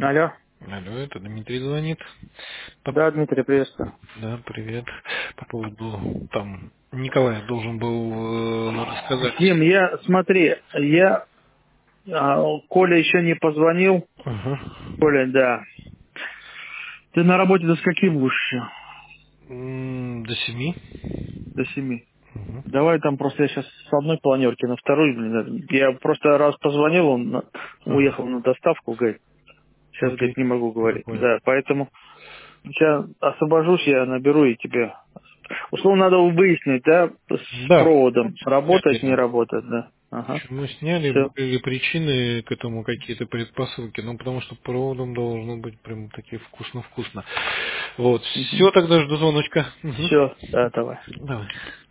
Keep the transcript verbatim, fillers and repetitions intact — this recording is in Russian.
Алло. Алло, это Дмитрий звонит. По- Да, Дмитрий, приветствую. Да, привет. По поводу, там, Николай должен был э, рассказать. Дим, я, смотри, я, а, Коля еще не позвонил. Ага. Коля, да. Ты на работе до скольки будешь еще? М, До семи. До семи. Мгм. Давай там просто я сейчас с одной планерки на вторую, блин. Я просто раз позвонил, он на- Ага. уехал на доставку, говорит. Сейчас, Окей. говорит, не могу Я говорить. понял. Да, поэтому сейчас освобожусь, я наберу и тебе. Условно надо выяснить, да, с Да. проводом. Работать, не Сняли. работать, да. Ага. Почему сняли? Все. Были ли причины к этому какие-то предпосылки? Ну, потому что проводом должно быть прям таки вкусно-вкусно. Вот. Все, тогда жду звоночка. Мгм. Все, да, давай. Давай.